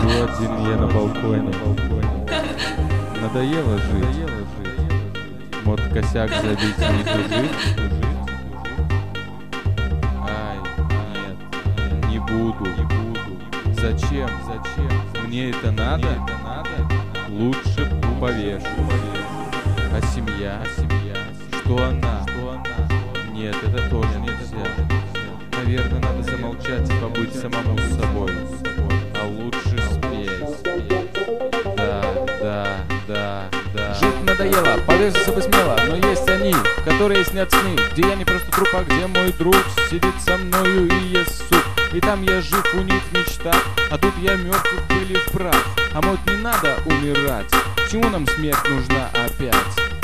Сижу один я на балконе. Надоело жить. Мод косяк забить и тужить. Ай, нет, не буду. Зачем? Мне это надо? Лучше повешу. А семья? Что она? Нет, это тоже нельзя. Наверное, надо замолчать и побыть самому с собой. А лучше спеть. Да. Жить надоело, повеситься бы смело, но есть они, которые снят сны, где я не просто труп, а где мой друг сидит со мною и ест суп. И там я жив у них в мечтах, а тут я мертв в пыли в прах. А может не надо умирать? К чему нам смерть нужна опять?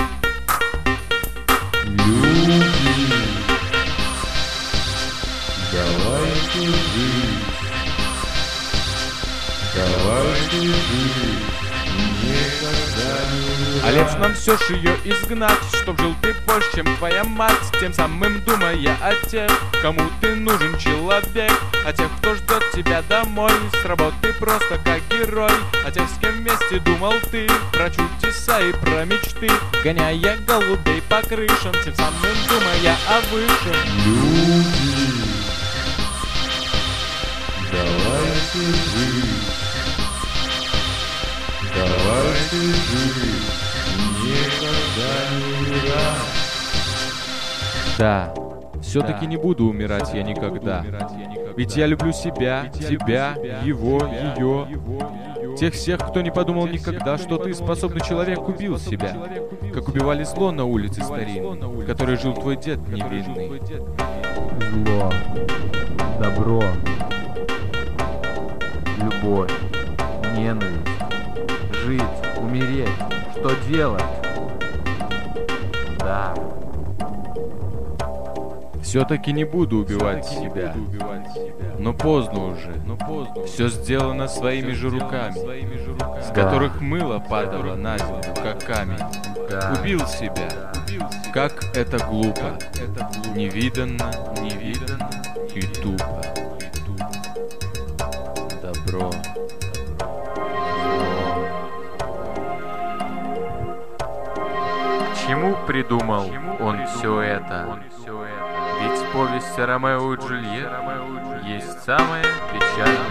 Люди, давайте жить. А лепш нам все ж ее изгнать, чтоб жил ты позже, чем твоя мать, тем самым думая о тех, кому ты нужен человек, о тех, кто ждет тебя домой с работы просто как герой, о тех, с кем вместе думал ты про чудеса и про мечты, гоняя голубей по крышам, тем самым думая о высшем. Люди, давайте жить. Никогда не умирать. Да, все-таки не буду умирать я никогда. Ведь я люблю себя, тебя, его, ее. Тех всех, кто не подумал никогда, что ты, способный человек, убил себя. Как убивали зло на улице старинной, в которой жил твой дед невинный. Зло, добро, любовь, ненависть. Жить, умереть, что делать? Да. Все-таки не буду убивать себя. Но поздно уже. Все сделано своими же руками, с которых мыло падало на землю, как камень. Убил себя. Как это глупо. Невиданно и тупо. Добро. Чему придумал он все это? Ведь повесть о Ромео и Джульетте есть самая печальная.